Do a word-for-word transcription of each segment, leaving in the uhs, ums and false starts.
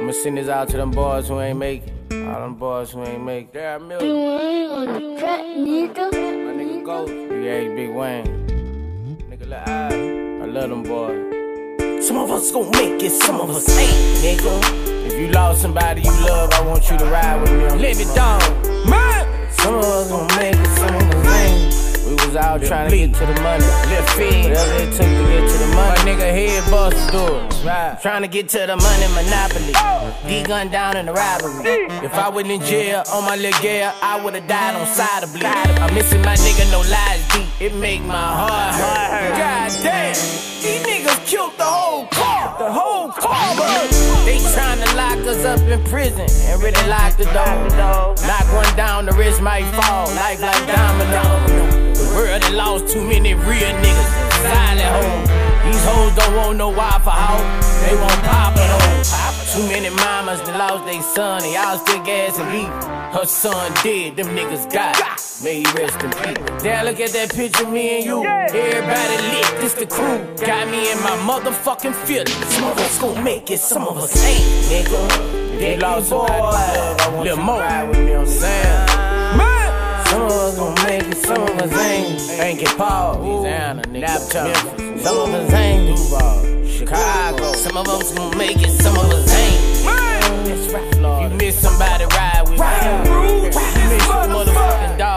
I'ma send this out to them boys who ain't make it. All them boys who ain't make it. There are millions. You ain't on the track, nigga. My nigga Ghost. Big A, Big Wayne. Nigga Lil I. I love them boys. Some of us gon' make it, some of us ain't, nigga. If you lost somebody you love, I want you to ride with me on Live It Dog. Man! Some of us gon' make it, some of us ain't. We was out trying to get to the money. Lil Fed, whatever it took to get to the money. My nigga head bust doors. Right. Trying to get to the money, Monopoly. D-gun down in the robbery. If I was in jail on my little girl, I would've died on side of bleed. I'm missing my nigga, no lies deep. It make my heart hurt. God damn, these niggas killed the whole car. The whole car, bro. They tryna lock us up in prison and really lock the door. Knock one down, the rest might fall. Life like domino. The world that lost too many real niggas silent hoes. These hoes don't want no Wi-Fi hoe. They want Papa though. Too many mamas that lost they son and y'all still gas and beef. Her son dead, them niggas got it. May he rest in peace. Now look at that picture, me and you. Everybody lit, this the crew. Got me in my motherfucking feelings. Some of us gon' make it, some of us ain't, nigga. They lost somebody love, I want you to ride with me on the sand. Some of us gon' make it, some of us ain't. Ain't get Paul, Louisiana, nigga. Some of us ain't. Duval, Chicago. Some of us gon' make it, some of us ain't. That's right, Florida. If you miss somebody, ride with me. You miss your motherfucking dog.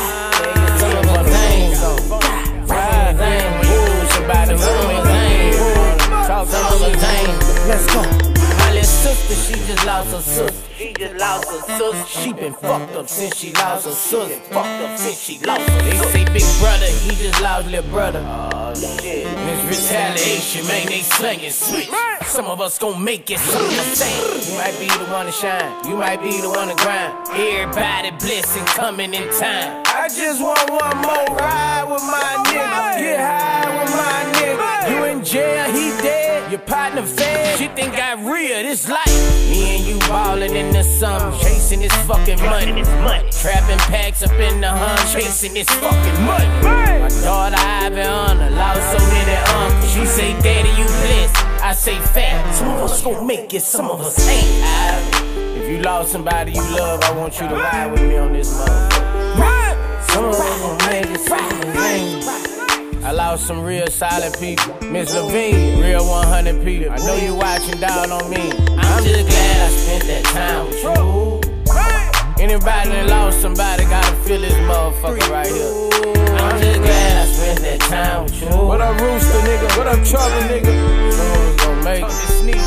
Some of us ain't. Ride, ain't. Ooh, somebody gon' make it. Talk some of us ain't. Let's go. My little sister, she just lost her sister. She just lost her sister. She been fucked up since she lost her sister. Fucked up since she lost her sister. They say big brother, he just lost little brother. Oh shit. This retaliation, man, they slinging switch. Some of us gon' make it, some of us ain't. You might be the one to shine, you might be the one to grind. Everybody blessing coming in time. I just want one more ride with my nigga. Get high with my nigga. You in jail, he dead. Your partner fed. Shit then got real, this life. Me and you ballin' in the summer, chasing this fucking money. Trapping packs up in the hun, chasing this fucking money. My daughter Iviana lost so many uncles. She say, Daddy, you blessed. I say, fat. Some of us gon' make it, some of us ain't. If you lost somebody you love, I want you to ride with me on this motherfucker. Some of us gon' make it, some of us ain't. I lost some real solid people. Miss Levine, real one hundred people. I know you watching down on me. I'm just glad I spent that time with you. Anybody that lost somebody gotta feel this motherfucker right here. I'm just glad I spent that time with you. What up, Rooster, nigga? What up, Trouble, nigga? Some of us gon' make it.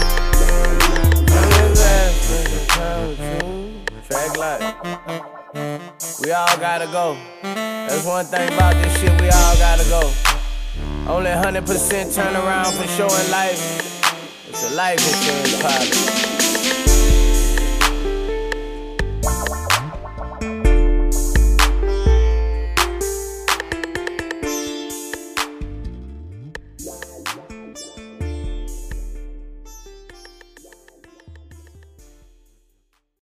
I'm just glad I spent that time with you. Track life. We all gotta go. That's one thing about this shit, we all gotta go. Only one hundred percent turn around for sure in life. It's a life insurance policy.